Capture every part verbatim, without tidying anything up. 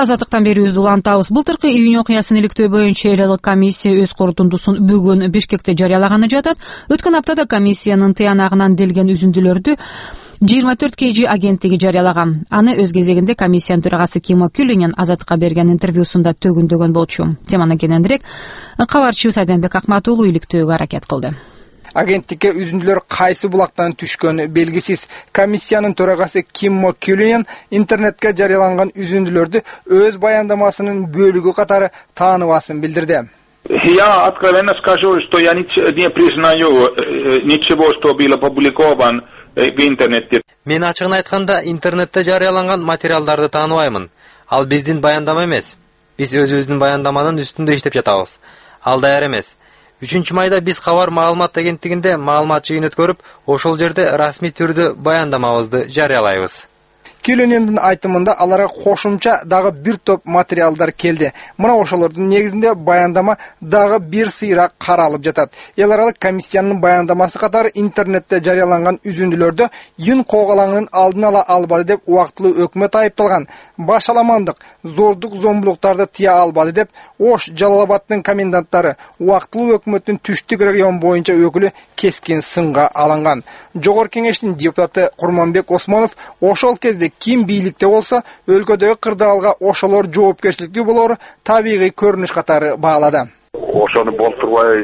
Азаттыктан берүүбүздү улантабыз. Былтыркы июнь окуясын иликтөө боюнча эл аралык комиссия өз корутундусун бүгүн Бишкекте жарыялаганы жатат. Өткөн аптада комиссиянын тыянагынан делген үзүндүлөрдү жыйырма төрт кей жи агенттиги жарыялаган. Аны өз кезегинде комиссиянын төрагасы Кимо Кюлинен Азаттыкка берген интервьюсунда төгүндөгөн болчу. Теманы кененирээк кабарчыбыз Айденбек Акматуулу иликтөөгө аракет кылды. Агенттикке үзүндүлөр кайсы булактан түшкөнү белгисиз. Комиссиянын төрагасы Кимо Кюлинен интернетке жарыяланган үзүндүлөрдү өз баяндамасынын бөлүгү катары тааныбасын билдирди. Я откровенно скажу, что я не признаю ничего, что было опубликовано в интернете. Мен ачыгын айтканда интернетте жарыяланган материалдарды тааныбаймын. Ал биздин баяндама эмес. Биз өзүбүздүн баяндаманын үстүндө иштеп жатабыз. Ал даяр эмес. үчүнчү майда биз Кабар маалымат агенттигинде маалымат жыйын өткөрүп, ошол жерде расмий түрдө баяндамабызды жарыялайбыз. Кюлинендин айтымында аларга кошумча дагы бир топ материалдар келди. Мына ошолордун негизинде баяндама дагы бир сыйра каралып жатат. Эл аралык комиссиянын баяндамасы катары интернетте жарыяланган үзүндүлөрдө юн когалаңынын алдын ала албады деп убактылуу өкмөт айыпталган. Башаламандык, зордук зомбулуктарды тыя албады деп Ош Жалалабадтын коменданттары убактылуу өкмөттүн түштүк регион боюнча өкүлү кескин сынга алынган. Жогорку кеңештин депутаты Курманбек Осмонов ошол кезде ким бийликте болсо, өлкөдөгү кырдаалга ошолор жоопкерчиликтүү болору табигый көрүнүш катары баалады. Ошону болтурбай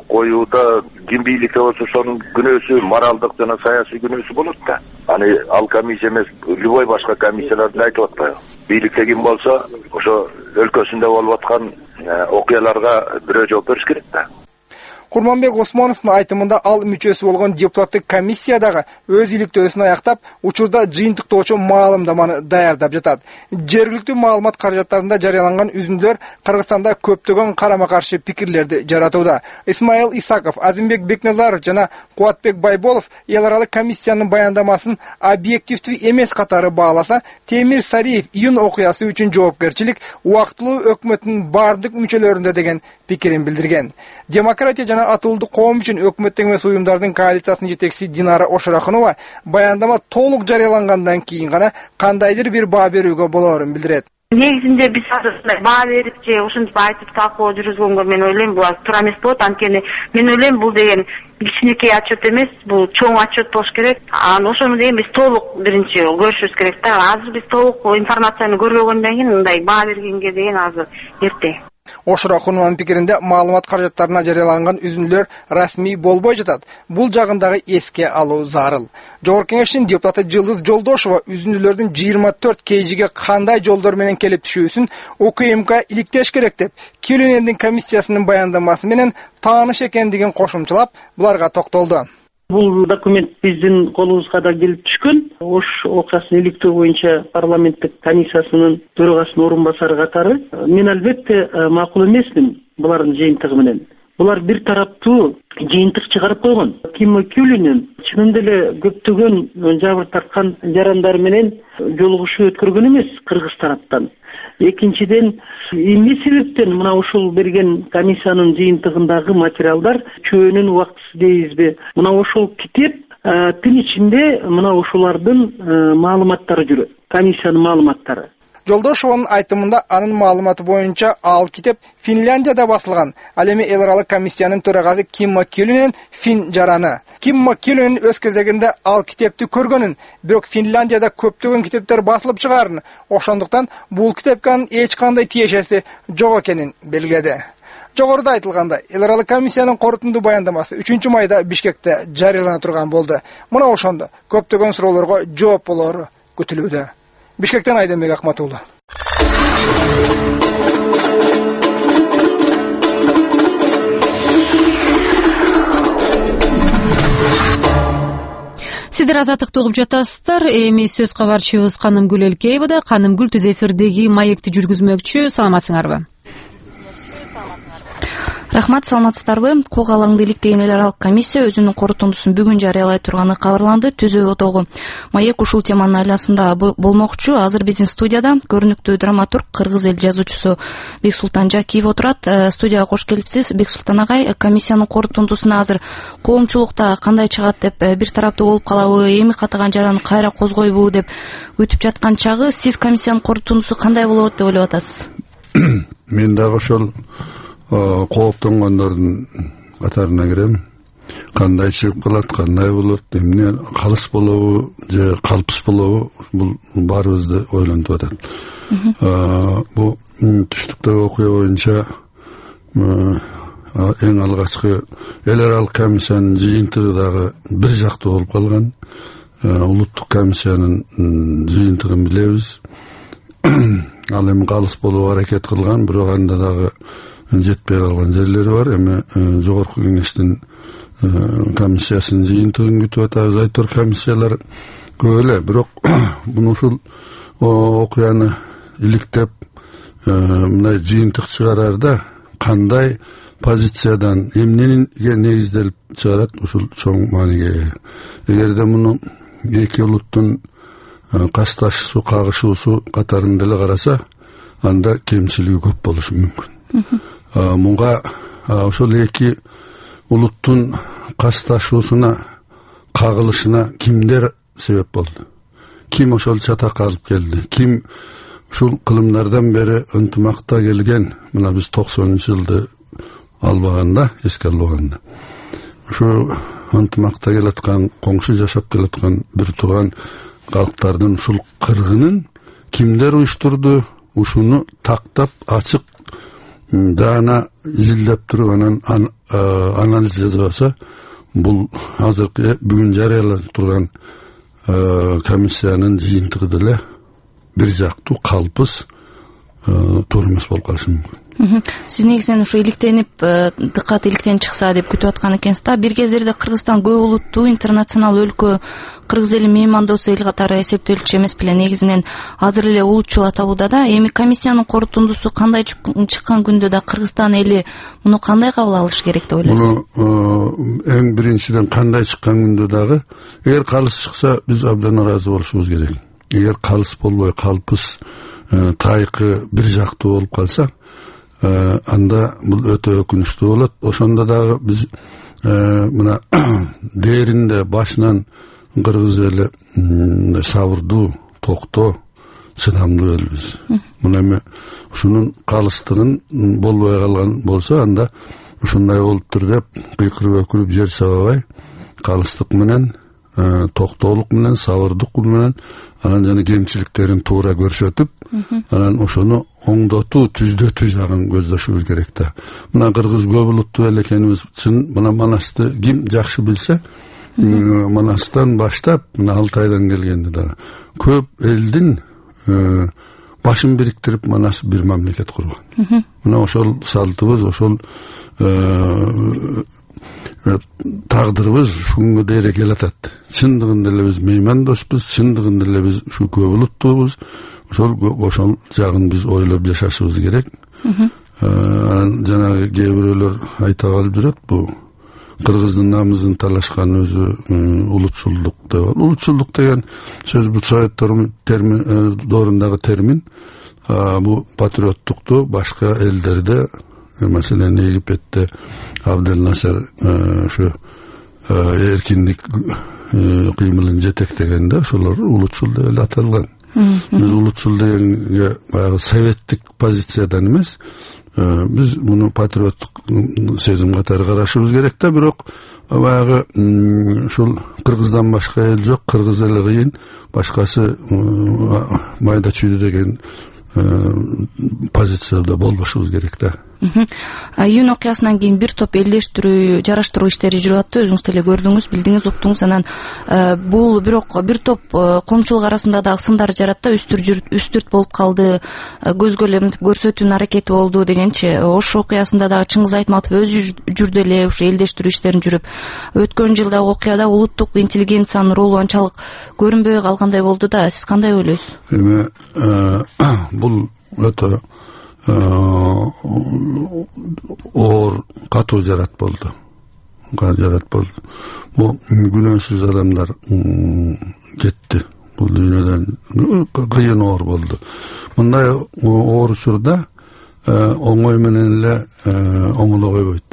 коюуда ким бийликте болсо ошонун күнөөсү, моралдык жана саясий күнөөсү болот да. Аны ал комиссия эмес, любой башка комиссияларды айтып атпайбы. Бийликте ким болсо, ошо өлкөсүндө болуп аткан окуяларга бирөө жооп бериш керек да. Курманбек Осмоновдун айтымында ал мүчөсү болгон депутаттык комиссиядагы өз иликтөөсүн аяктап, учурда жыйынтыктоочу маалымдаманы даярдап жатат. Жергиликтүү маалымат каражаттарында жарыяланган үзүндүлөр Кыргызстанда көптөгөн карама-каршы пикирлерди жаратууда. Исмаил Исаков, Азимбек Бекназаров жана Кубатбек Байболов эл аралык комиссиянын баяндамасын объективдүү эмес катары бааласа, Темир Сариев июнь окуясы үчүн жоопкерчилик убактылуу өкмөттүн бардык мүчөлөрүндө деген пикирин билдирген. Демократия жана атуулдук коом үчүн өкмөттүн эмес уюмдардын коалициясынын жетекчиси Динара Ошорахунова баяндама толук жарыялангандан кийин гана кандайдыр бир баа берүүгө болоорун билдирет. Негизинде биз баа берип же ушинтип айтып такоо жүргүзгөнгө мен ойлойм бул туура эмес болот. Анткени мен ойлойм бул деген кичинекей отчет эмес, бул чоң отчет болуш керек. Анан ошону деген биз толук биринчи көрүшүбүз керек да. Азыр биз толук информацияны көрбөгөндөн кийин мындай баа бергенге деген азыр эрте. Ошорахунованын пикиринде маалымат каражаттарына жарыяланган үзүндүлөр расмий болбой жатат. Бул жагындагы эске алуу зарыл. Жогорку кеңештин депутаты Жылдыз Жолдошова үзүндүлөрдүн жыйырма төрт кей жиге кандай жолдор менен келип түшүүсүн О К М К иликтеш керек деп, Кюлинендин комиссиясынын баяндамасы менен тааныш экендигин кошумчалап, буларга токтолду. Бул документ биздин колубузга да келип түшкөн. Ош окуясын иликтөө боюнча парламенттик комиссиясынын төрагасынын орун басары катары мен албетте макул эмесмин булардын жыйынтыгы менен. Булар бир тараптуу жыйынтык чыгарып койгон. Кимо Кюлинен чынында эле көптөгөн жабыр тарткан жарандар менен жолугушуу өткөргөн эмес кыргыз тараптан. Экинчиден, эмне себептен мына ушул берген комиссиянын жыйынтыгындагы материалдар чөөнүн убактысы дейбизби? Мына ошол китеп тин ичинде мына ушулардын маалыматтары жүрөт. Комиссиянын маалыматтары. Жолдошованын айтымында анын маалыматы боюнча ал китеп Финляндияда басылган. Ал эми эл аралык комиссиянын төрагасы Кимо Кюлинен фин жараны. Кимо Кюлинен өз кезегинде ал китепти көргөнүн, бирок Финляндияда көптөгөн китептер басылып чыгарын, ошондуктан бул китепке анын эч кандай тиешеси жок экенин белгиледи. Жогоруда айтылгандай, эл аралык комиссиянын корутундуу баяндамасы үчүнчү майда Бишкекте жарыялана турган болду. Мына ошондо көптөгөн суроолорго жооп болору күтүлүүдө. Бишкектен Айденбек Акматуулу. Сиздер Азаттыкты угуп жатасыздар. Эми сөз кабарчыбыз Канымгүл Элкеева. Канымгүл түз эфирдеги маекти жүргүзмөкчү. Саламатсыңарбы? Рахмат, саламатсыздарбы? Кок алаңды иликтеген эл аралык комиссия өзүнүн корутундусун бүгүн жарыялай турганы кабарланды. Түзөө отогу маек ушул теманын айласында болмокчу. Азыр биздин студияда көрүнүктүү драматург, кыргыз эл жазуучусу Бексултан Жакиев отурат. Студияга кош келипсиз. Бексултан агай, комиссиянын корутундусуна азыр коомчулукта кандай чыгат деп бир тараптуу болуп калабы, эми катаган жараны кайра козгойбу деп өтүп жаткан чагы, сиз комиссиянын корутундусу кандай болот деп ойлоп атасыз? Мен дагы ошол кооптонгондордун катарына кирем. Кандай чыгып калат, кандай болот, эмне калыс болобу же калпыс болобу, бул баарыбызды ойлонтуп атат. Бул түштүктөгү окуя боюнча эң алгачкы эл аралык комиссиянын жыйынтыгы дагы бир жактуу болуп калган. Улуттук комиссиянын жыйынтыгын билебиз. Ал эми калыс болууга аракет кылган, бирок анда дагы жетпей калган жерлери бар. Эми жогорку кеңештин комиссиясынын жыйынтыгын күтүп атабыз. Айтор комиссиялар көп эле, бирок муну ушул окуяны иликтеп мындай жыйынтык чыгарарда кандай позициядан эмнеге негизделип чыгарат, ушул чоң мааниге ээ. Эгерде муну эки улуттун касташуусу, кагышуусу катарында эле караса, анда кемчилиги көп болушу мүмкүн. Мунга ошол эки улуттун касташуусуна, кагылышына кимдер себеп болду? Ким ошол чатакка алып келди? Ким ушул кылымдардан бери ынтымакта келген? Мына биз токсонунчу жылды албаганда, эске албаганда. Ушу ынтымакта келаткан, коңшу жашап келаткан бир тууган калктардын ушул кыргынын кимдер уюштурду? Ушуну тактап, ачык, даана изилдеп туруп, анан анализ жасабаса, бул азыркы бүгүн жарыяланып турган комиссиянын жыйынтыгы деле бир жактуу, калпыс, туура эмес болуп калышы мүмкүн. Сиз негизинен ушу иликтенип, дыккат иликтенип чыкса деп күтүп аткан экенсиз да. Бир кездерде Кыргызстан көп улуттуу интернационал өлкө, кыргыз эли меймандос эл катары эсептелчү эмес беле, негизинен азыр эле улутчул аталууда да. Эми комиссиянын корутундусу кандай чыккан күндө да Кыргызстан эли муну кандай кабыл алыш керек деп ойлойсуз? Муну эң биринчиден кандай чыккан күндө дагы, эгер калыс чыкса, биз абдан ыраазы болушубуз керек. Эгер калыс болбой, калпыс, тайкы бир жактуу болуп калса, анда бул өтө өкүнүчтүү болот. Ошондо дагы биз мына дээринде башынан кыргыз эли сабырдуу, токтоо, чыдамдуу элбиз. Мына эми ушунун калыстыгын болбой калган болсо, анда ушундай болуптур деп кыйкырып өкүрүп жер сабабай, калыстык менен, токтоолук менен, сабырдык менен, анан жана кемчиликтерин туура көрсөтүп, анан ошону оңдотуу, түздөтүү жагын көздөшүбүз керек да. Мына кыргыз көп улуттуу эл экенибиз чын, мына Манасты ким жакшы билсе, Манастан баштап, мына Алтайдан келгенде дагы көп элдин башын бириктирип Манас бир мамлекет курган. Мына ошол салтыбыз, ошол тагдырыбыз ушунга дейре келатат. Чындыгында эле биз меймандоспуз, чындыгында эле биз ушу көп улуттуубуз. Ошол ошол жагын биз ойлоп жашашыбыз керек. Анан жанагы кээ бирөөлөр айта калып жүрөт, бу кыргыздын намысын талашкан өзү улутчулдук деп. Улутчулдук деген сөз бул советтер доорундагы термин. Бу патриоттукту башка элдерде, маселен Египетте Абдел Насер ушу эркиндик кыймылын жетектегенде ошолор улутчул деп эле аталган. Биз улутчул дегенге баягы советтик позициядан эмес, биз муну патриоттук сезим катары карашыбыз керек да. Бирок баягы ушул Кыргыздан башка эл жок, кыргыз эли кыйын, башкасы майда чүйдү деген позицияда болбошубуз керек да. Июнь окуясынан кийин бир топ элдештирүү, жараштыруу иштери жүрүп атты. Өзүңүз деле көрдүңүз, билдиңиз, уктуңуз. Анан бул бирок бир топ коомчулук арасында дагы сындар жаратты, үстүрт үстүрт болуп калды, көзгө элемтип көрсөтүүнүн аракети болду дегенчи. Ош окуясында дагы Чыңгыз Айтматов өзү жүрдү эле ушу элдештирүү иштерин жүрүп. Өткөн жылдагы окуяда улуттук интеллигенциянын ролу анчалык көрүнбөй калгандай болду да. Сиз кандай ойлойсуз? Эми бул өтө оор катуу жарат болду. Жарат болду. Бул күнөөсүз адамдар кетти. Бул дүйнөдөн кыйын оор болду. Мындай оор учурда оңой менен эле оңоло койбойт.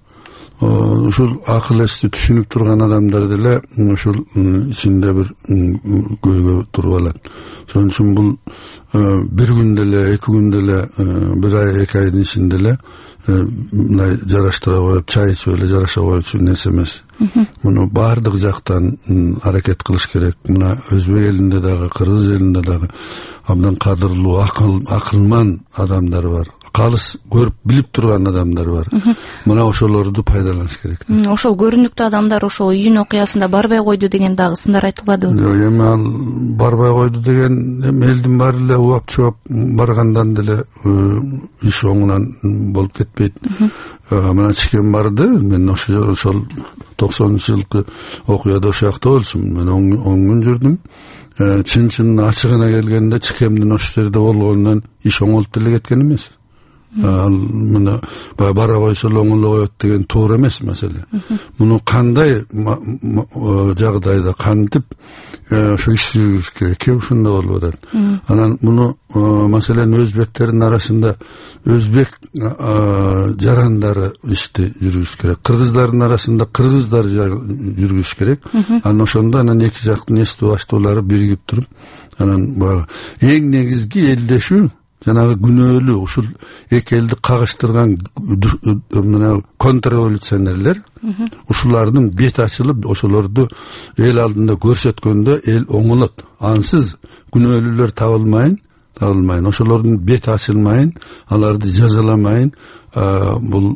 Ушул акыл эсти түшүнүп турган адамдар деле ушул ичинде бир көйгөй туруп алат. Ошон үчүн бул бир күндө эле, эки күндө эле, бир ай, эки айдын ичинде эле мындай жараштыра коюп, чай ичип эле жараша коюучу нерсе эмес. Муну баардык жактан аракет кылыш керек. Мына Өзбек элинде дагы, Кыргыз элинде дагы абдан кадырлуу, акыл, акылман адамдар бар. Калыс көрүп билип турган адамдар бар. Мына ошолорду пайдаланыш керек. Ошол көрүнүктүү адамдар ошол июнь окуясында барбай койду деген дагы сындар айтылбадыбы? Жок, эми ал барбай койду деген эми элдин баары эле убап чоп баргандан деле иш оңунан болуп кетпейт. Мына чикен барды, мен ошол токсонунчу жылкы окуяда ошол жакта болчумун. Мен он күн жүрдүм. Чын-чын ачыгына келгенде чикемдин ошол жерде болгонунан иш оңолуп деле кеткен эмес. Ал мына бара койсо оңоло коет деген туура эмес маселе. Муну кандай жагдайда кантип ошо иш жүргүзүш керек, ушунда болуп атат. Анан муну маселен өзбектердин арасында өзбек жарандары ишти жүргүзүш керек. Кыргыздардын арасында кыргыздар жүргүзүш керек. Анан ошондо анан эки жактын эстүү баштоолору биригип туруп, анан баягы эң негизги элдешүү, жанагы күнөөлүү ушул эки элди кагыштырган мына контрреволюционерлер, ушулардын бет ачылып, ошолорду эл алдында көрсөткөндө эл оңолот. Ансыз күнөөлүүлөр табылмайын, табылмайын, ошолордун бет ачылмайын, аларды жазаламайын, бул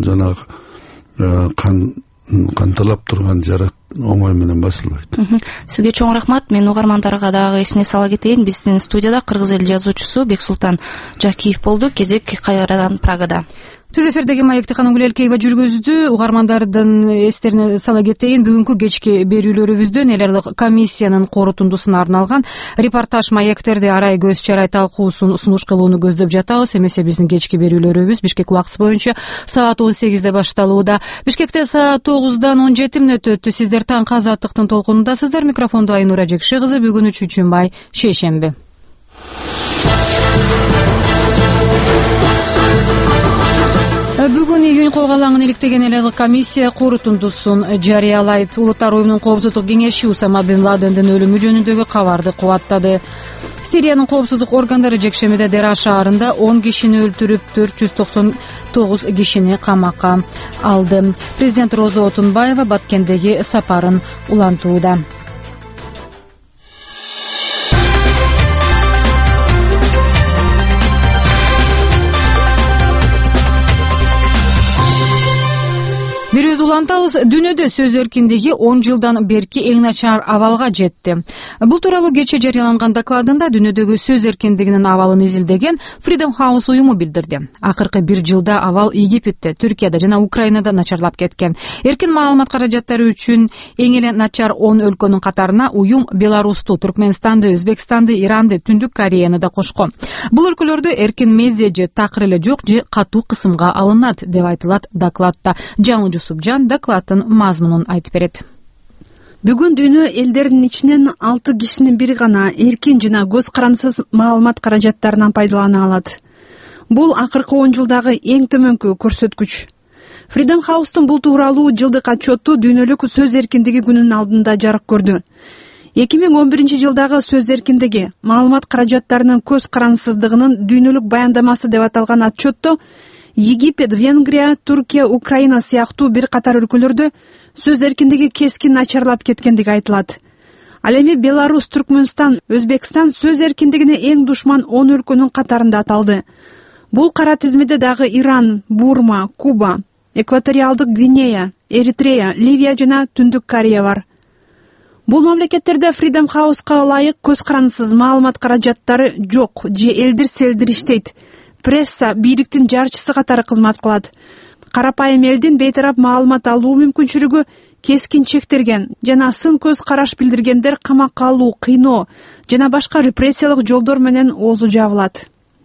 жанагы кан канталап турган жарат оңой менен басылбайт. Сизге чоң рахмат. Мен угармандарга дагы эсине сала кетейин. Биздин студияда кыргыз эл жазуучусу Бексултан Жакиев болду. Кезек кайрадан Прагада. Түз эфирдеги маекти Каным Гүлелкеева жүргүздү. Угармандардын эстерине сала кетейин. Бүгүнкү кечки берүүлөрүбүздө эл аралык комиссиянын корутундусуна арналган репортаж маектерди арай көз чарай талкуусун сунуш кылууну көздөп жатабыз. Эмесе биздин кечки берүүлөрүбүз Бишкек убакыты боюнча саат он сегизде башталууда. Бишкекте саат тогуздан он жети мүнөт өттү. Сиздер таңкы азаттыктын толкунундасыздар. Микрофондо Айнура Жекши кызы. Бүгүн үчүнчү май шейшемби. Бүгүн июнь колгалаңын иликтеген эл аралык комиссия корутундусун жарыялайт. Улуттар уюмунун коопсуздук кеңеши Усама бин Ладендин өлүмү жөнүндөгү кабарды кубаттады. Сириянын коопсуздук органдары жекшемиде Дера шаарында он кишини өлтүрүп, төрт жүз токсон тогуз кишини камакка алды. Президент Роза Отунбаева Баткендеги сапарын улантууда. Бирөөз улантабыз. Дүйнөдө сөз эркиндиги он жылдан берки эң начар абалга жетти. Бул тууралуу кечээ жарыяланган докладында дүйнөдөгү сөз эркиндигинин абалын изилдеген Freedom House уюму билдирди. Акыркы бир жылда абал Египетте, Түркияда жана Украинада начарлап кеткен. Эркин маалымат каражаттары үчүн эң эле начар он өлкөнүн катарына уюм Беларусту, Түркменистанды, Өзбекстанды, Иранды, Түндүк Кореяны да кошкон. Бул өлкөлөрдө эркин медиа же такыр эле жок же катуу кысымга алынат деп айтылат докладта. Жаңы Субжан докладын мазмунун айтып берет. Бүгүн дүйнө элдеринин ичинен алты кишинин бири гана эркин жана көз карансыз маалымат каражаттарынан пайдалана алат. Бул акыркы он жылдагы эң төмөнкү көрсөткүч. Freedom House'тун бул тууралуу жылдык отчету дүйнөлүк сөз эркиндиги күнүнүн алдында жарык көрдү. эки миң он биринчи жылдагы сөз эркиндиги, маалымат каражаттарынын көз карансыздыгынын дүйнөлүк баяндамасы деп аталган отчетто Египет, Венгрия, Түркия, Украина сыяктуу бир катар өлкөлөрдө сөз эркиндиги кескин начарлап кеткендиги айтылат. Ал эми Беларусь, Түркмөнстан, Өзбекстан сөз эркиндигине эң душман он өлкөнүн катарында аталды. Бул кара тизмеде дагы Иран, Бурма, Куба, Экваториалдык Гвинея, Эритрея, Ливия жана Түндүк Корея бар. Бул мамлекеттерде Freedom House'ка ылайык көз карансыз маалымат каражаттары жок же элдир-селдир иштейт. Пресса бийликтин жарчысы катары кызмат кылат. Карапайым элдин бейтарап маалымат алуу мүмкүнчүлүгү кескин чектелген жана сын көз караш билдиргендер камакка алуу, кыйноо жана башка репрессиялык жолдор менен оозу жабылат.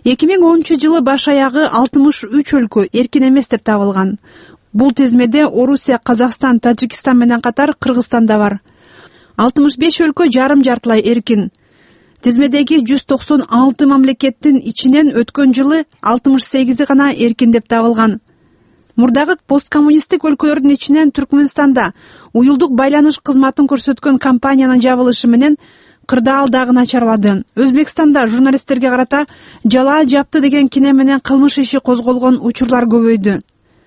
эки миң онунчу жылы баш аягы алтымыш үч өлкө эркин эмес деп табылган. Бул тизмеде Орусия, Казакстан, Тажикстан менен катар Кыргызстан да бар. алтымыш беш өлкө жарым жартылай эркин. Тизмедеги жүз токсон алты мамлекеттин ичинен өткөн жылы алтымыш сегизи гана эркин деп табылган. Мурдагы посткоммунисттик өлкөлөрдүн ичинен Түркмөнстанда уюлдук байланыш кызматын көрсөткөн компаниянын жабылышы менен кырдаал дагы начарлады. Өзбекстанда журналисттерге карата жалаа жапты деген кине менен кылмыш иши козголгон учурлар көбөйдү.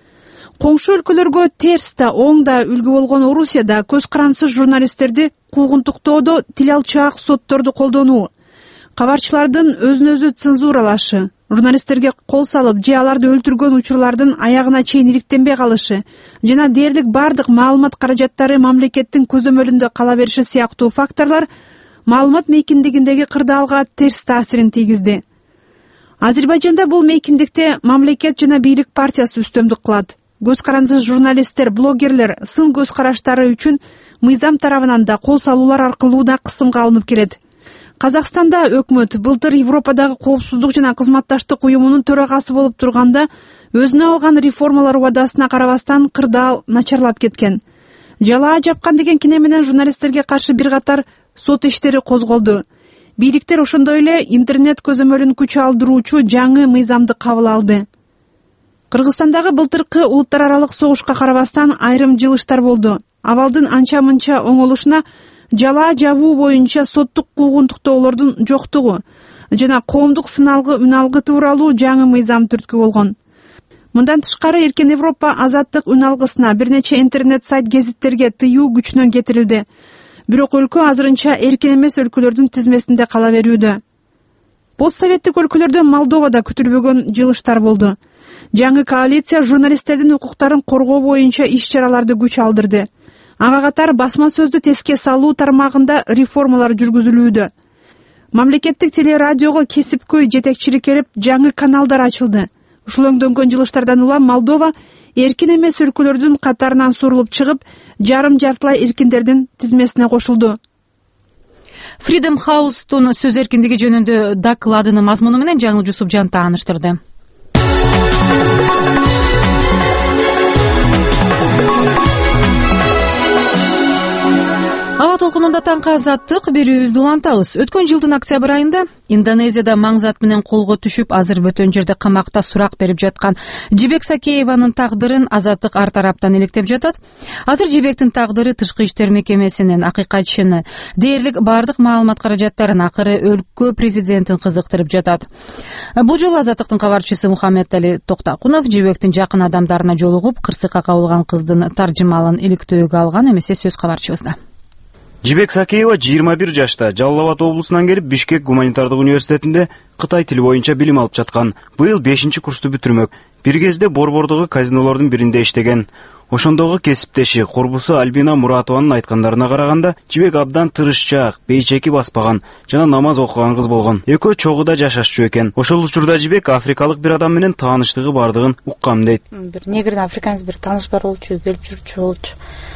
Коңшу өлкөлөргө терс да, оң да үлгү болгон Орусияда көз карансыз журналисттерди куугунтуктоодо тил алчаак сотторду колдонуу, кабарчылардын өзүн өзү цензуралашы, журналисттерге кол салып же аларды өлтүргөн учурлардын аягына чейин иликтенбей калышы жана дээрлик бардык маалымат каражаттары мамлекеттин көзөмөлүндө кала бериши сыяктуу факторлор маалымат мейкиндигиндеги кырдаалга терс таасирин тийгизди. Азербайжанда бул мейкиндикте мамлекет жана бийлик партиясы үстөмдүк кылат. Көз карансыз журналисттер, блогерлер сын көз караштары үчүн мыйзам тарабынан да кол салуулар аркылуу да кысымга алынып келет. Казакстанда өкмөт былтыр Европадагы коопсуздук жана кызматташтык уюмунун төрагасы болуп турганда өзүнө алган реформалар убадасына карабастан кырдаал начарлап кеткен. Жалаа жапкан деген кине менен журналисттерге каршы бир катар сот иштери козголду. Бийликтер ошондой эле интернет көзөмөлүн күч алдыруучу жаңы мыйзамды кабыл алды. Кыргызстандагы былтыркы улуттар аралык согушка карабастан айрым жылыштар болду. Абалдын анча-мынча оңолушуна жалаа жабуу боюнча соттук куугунтуктоолордун жоктугу жана коомдук сыналгы үналгы тууралуу жаңы мыйзам түрткү болгон. Мындан тышкары Эркен Европа азаттык үналгысына бир нече интернет сайт гезиттерге тыюу күчүнөн кетирилди. Бирок өлкө азырынча эркин эмес өлкөлөрдүн тизмесинде кала берүүдө. Постсоветтик өлкөлөрдө Молдовада күтүлбөгөн жылыштар болду. Жаңы коалиция журналисттердин укуктарын коргоо боюнча иш-чараларды күч алдырды. Ага катар басма сөздү теске салуу тармагында реформалар жүргүзүлүүдө. Мамлекеттик телерадиого кесипкөй жетекчилик келип, жаңы каналдар ачылды. Ушул өңдөнгөн жылыштардан улам Молдова эркин эмес өлкөлөрдүн катарынан сурулуп чыгып, жарым жартылай эркиндердин тизмесине кошулду. Freedom House'тун сөз эркиндиги жөнүндө докладынын мазмуну менен Жаңыл Жусупжан тааныштырды. Ала толкунунда таңкы азаттык берүүбүздү улантабыз. Өткөн жылдын октябрь айында Индонезияда маңзат менен колго түшүп, азыр бөтөн жерде камакта сурак берип жаткан Жибек Сакееванын тагдырын азаттык ар тараптан иликтеп жатат. Азыр Жибектин тагдыры Тышкы иштер мекемесинин акыйкатчыны, дээрлик бардык маалымат каражаттарын акыры өлкө президентин кызыктырып жатат. Бул жолу азаттыктын кабарчысы Мухаммед Али Токтакунов Жибектин жакын адамдарына жолугуп, кырсыкка кабылган кыздын таржымалын иликтөөгө алган. Эмесе сөз кабарчыбызда. Жибек Сакеева жыйырма бир жашта Жалал Абад облусунан келип Бишкек гуманитардык университетинде Кытай тили боюнча билим алып жаткан. Быйыл бешинчи курсту бүтүрмөк. Бир кезде Борбордогу казинолордун биринде иштеген. Ошондогу кесиптеши курбусу Альбина Муратованын айткандарына караганда, Жибек абдан тырышчаак, бейчеки баспаган жана намаз окуган кыз болгон. Экөө чогуда жашашчу экен. Ошол учурда Жибек африкалык бир адам менен тааныштыгы бардыгын уккам дейт. Бир негрден африканец бир тааныш бар болчу, келип жүрчү болчу.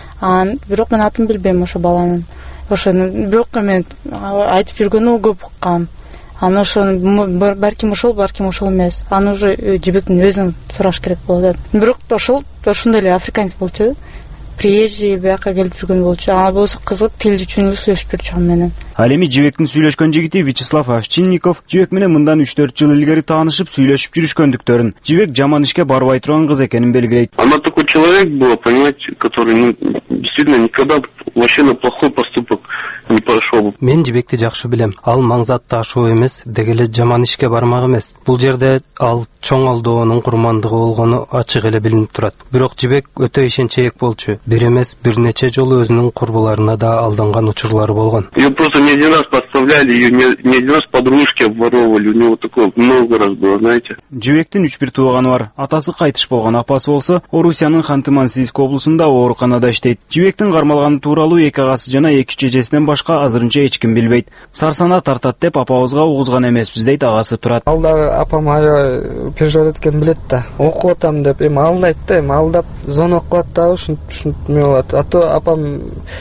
Ан бирок мен атын билбейм ошо баланын. Ошону бирок мен айтып жүргөнү көп уккам. Аны ошону балким ошол, балким ошол эмес. Аны уже Жибектин өзүнөн сураш керек болот. Бирок ошол ошондой эле африканец болчу. Приезжий бияка келип жүргөн болчу. Ага болсо кызык тил үчүн сүйлөшүп жүрчү менен. Ал эми Жибектин сүйлөшкөн жигити Вячеслав Овчинников Жибек менен мындан үч төрт жыл илгери таанышып, сүйлөшүп жүрүшкөндүктөрүн, Жибек жаман ишке барбай турган кыз экенин белгилейт. Она такой человек был, понимаете, который ну, действительно никогда вообще на плохой поступок не пошел. Мен Жибекти жакшы билем. Ал маңзатты ашуу эмес, дегеле жаман ишке бармак эмес. Бул жерде ал чоң алдоонун курмандыгы болгону ачык эле билинип турат. Бирок Жибек өтө ишенчээк болчу. Бир эмес, бир нече жолу өзүнүн курбуларына да алданган учурлары болгон. Ее просто не один раз подставляли, ее не, не один раз подружки обворовывали. У него такое много раз было, знаете. Жибектин үч бир тууганы бар. Атасы кайтыш болгон, апасы болсо Орусиянын Ханты-Мансийск облусунда ооруканада иштейт. Жибектин кармалганы тууралуу эки агасы жана эки чечесинен башка азырынча эч ким билбейт. Сарсана тартат деп апабызга угузган эмеспиз дейт агасы Турат. Ал дагы апам аябай переживать эткенин билет да. Окуп атам деп эми алдайт да, эми алдап звонок кылат да, ушинтип ушинтип эме болот. А то апам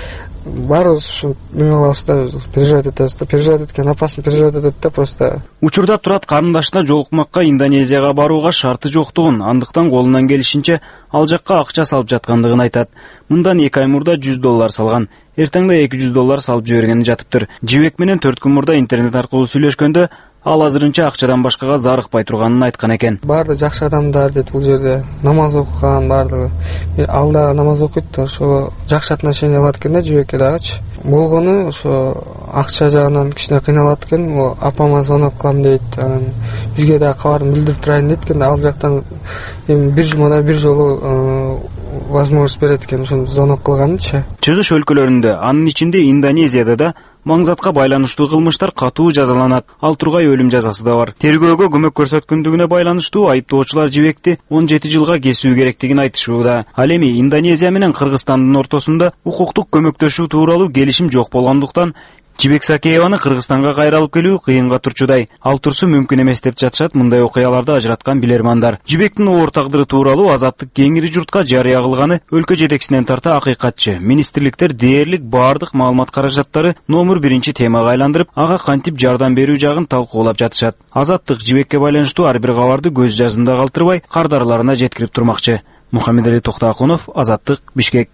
баарыбыз ушинтип неме кылабыз да, переживать этебиз да, переживать эткен апасын переживать этет да просто. Учурда Турат карындашына жолукмакка Индонезияга барууга шарты жоктугун, андыктан колунан келишинче ал жакка акча салып жаткандыгын айтат. Мындан эки ай мурда жүз доллар салган. Эртеңде эки жүз доллар салып жибергени жатыптыр. Жибек менен төрт күн мурда интернет аркылуу сүйлөшкөндө ал азырынча акчадан башкага зарыкпай турганын айткан экен. Баардыгы жакшы адамдар дейт, бул жерде намаз окуган баардыгы. Ал да намаз окуйт да, ошо жакшы отношение алат экен да Жибекке дагычы. Болгону ошо акча жагынан кичине кыйналат экен, апама звонок кылам дейт, анан бизге да кабарын билдирип турайын дейт экен, ал жактан эми бир жумада бир жолу возможность берет экен ошону звонок кылганычы. Чыгыш өлкөлөрүндө, анын ичинде Индонезияда да маңзатка байланыштуу кылмыштар катуу жазаланат. Ал тургай өлүм жазасы да бар. Тергөөгө көмөк көрсөткөндүгүнө байланыштуу айыптоочулар Жибекти он жети жылга кесүү керектигин айтышууда. Ал эми Индонезия менен Кыргызстандын ортосунда укуктук көмөктөшүү тууралуу келишим жок болгондуктан Жибек Сакееваны Кыргызстанга кайра алып келүү кыйынга турчудай. Ал турсу мүмкүн эмес деп жатышат мындай окуяларды ажыраткан билермандар. Жибектин оор тагдыры тууралуу Азаттык кеңири журтка жарыя кылганы өлкө жетекчисинен тарта акыйкатчы. Министрликтер дээрлик баардык маалымат каражаттары номер биринчи темага айландырып, ага кантип жардам берүү жагын талкуулап жатышат. Азаттык Жибекке байланыштуу ар бир кабарды көз жазында калтырбай, кардарларына жеткирип турмакчы. Мухаммедали Токтоакунов, Азаттык, Бишкек.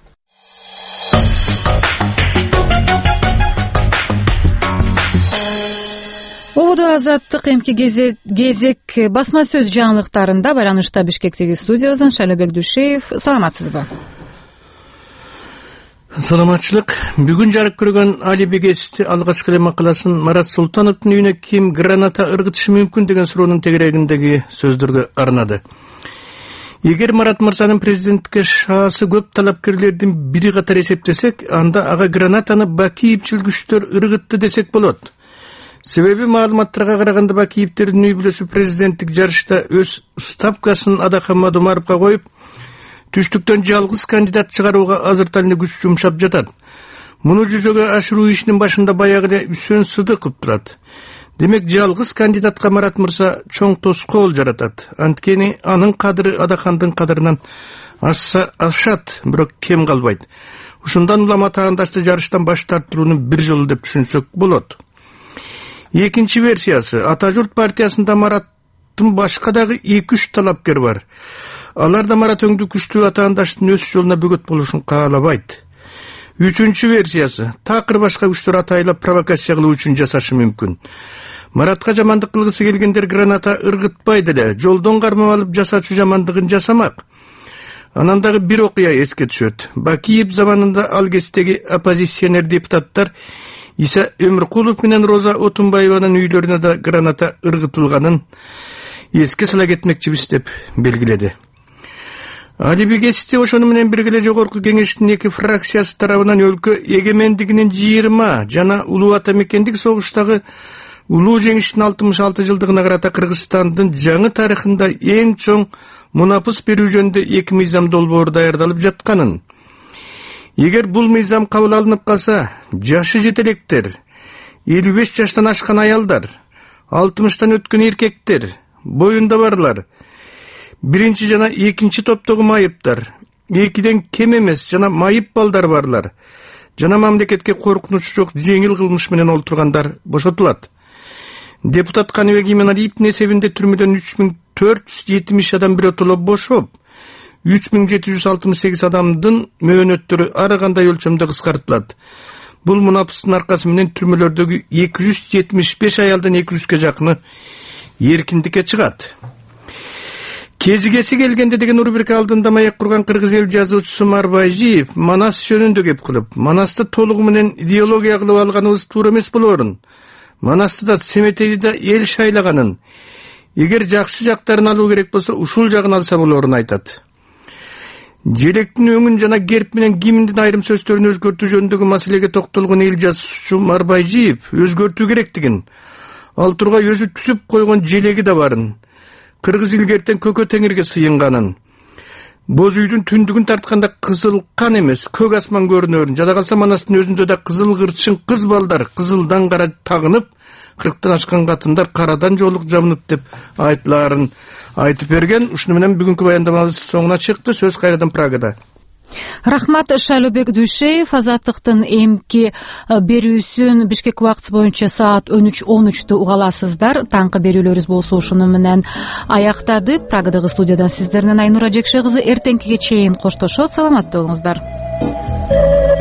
Ободо Азаттык эмки кезек басма сөз жаңылыктарында байланышта Бишкектеги студиябыздан Шайлобек Дүйшеев. Саламатсызбы? Саламатчылык. Бүгүн жарык көргөн Али Бегести алгачкы макаласын Марат Султановдун үйүнө ким граната ыргытышы мүмкүн деген суроонун тегерегиндеги сөздөргө арнады. Эгер Марат мырзанын президенттикке шаасы көп талапкерлердин бири катары эсептесек, анда ага гранатаны Бакиевчил күчтөр ыргытты десек болот. Себеби маалыматтарга караганда Бакиевтердин үй бүлөсү президенттик жарышта өз ставкасын Адахан Мадумаровго коюп, түштүктөн жалгыз кандидат чыгарууга азыртан эле күч жумшап жатат. Муну жүзөгө ашыруу ишинин башында баягы эле Үсөн Сыдыков турат. Демек жалгыз кандидатка Марат мырза чоң тоскоол жаратат. Анткени анын кадыры Адахандын кадырынан ашса ашат, бирок кем калбайт. Ушундан улам атаандашты жарыштан баш тартуунун бир жолу деп түшүнсөк болот. Экинчи версиясы, Ата журт партиясында Мараттын башка дагы эки үч талапкер бар. Алар да Марат өңдүү күчтүү атаандаштын өз жолуна бөгөт болушун каалабайт. Үчүнчү версиясы, такыр башка күчтөр атайлап провокация кылуу үчүн жасашы мүмкүн. Маратка жамандык кылгысы келгендер граната ыргытпайды эле, жолдон кармап алып жасачу жамандыгын жасамак. Анан дагы бир окуя эске түшөт. Бакиев заманында ал кездеги оппозиционер депутаттар Иса Өмүркулов менен Роза Отунбаеванын үйлөрүнө да граната ыргытылганын эске сала кетмекчибиз деп белгиледи. Али Бегести ошону менен бирге жогорку кеңештин эки фракциясы тарабынан өлкө эгемендигинин жыйырма жана улуу ата мекендик согуштагы улуу жеңиштин алтымыш алты жылдыгына карата Кыргызстандын жаңы тарыхында эң чоң мунапыс берүү жөнүндө эки мыйзам долбоору даярдалып жатканын, эгер бул мыйзам кабыл алынып калса, жашы жетелектер, элүү беш жаштан ашкан аялдар, алтымыштан өткөн эркектер, боюнда барлар, биринчи жана экинчи топтогу майыптар, экиден кем эмес жана майып балдар барлар, жана мамлекетке коркунучу жок жеңил кылмыш менен олтургандар бошотулат. Депутат Каныбек Иманалиевдин эсебинде түрмөдөн үч миң төрт жүз жетимиш адам биротоло бошоп, үч миң жети жүз алтымыш сегиз адамдын мөөнөттөрү ар кандай өлчөмдө кыскартылат. Бул мунапыстын аркасы менен түрмөлөрдөгү эки жүз жетимиш беш аялдан эки жүзгө жакыны эркиндикке чыгат. Кезигеси келгенде деген рубрика алдында маек курган кыргыз эл жазуучусу Марбайжиев Манас жөнүндө кеп кылып, Манасты толугу менен идеология кылып алганыбыз туура эмес болорун. Манасты да Семетейди да эл шайлаганын, эгер жакшы жактарын алуу керек болсо ушул жагын алса болорун айтат. Желектин өңүн жана герб менен гимндин айрым сөздөрүн өзгөртүү жөнүндөгү маселеге токтолгон эл жазуучу Марбайжиев өзгөртүү керектигин, ал тургай өзү түзүп койгон желеги да барын, кыргыз илгертен көкө теңирге сыйынганын, боз үйдүн түндүгүн тартканда кызыл кан эмес, көк асман көрүнөрүн, жада калса Манастын өзүндө да кызыл кырчын кыз балдар кызылдан кара тагынып, кырктан ашкан катындар карадан жолук жабынып деп айтыларын айтып берген. Ушуну менен бүгүнкү баяндамабыз соңуна чыкты. Сөз кайрадан Прагада. Рахмат, Шайлообек Дүйшеев. Азаттыктын эмки берүүсүн Бишкек убакыты боюнча саат он үч он үчтө уга аласыздар. Таңкы берүүлөрүбүз болсо ушуну менен аяктады. Прагадагы студиядан сиздерден Айнура Жекше кызы. Эртеңкиге чейин коштошот. Саламатта болуңуздар.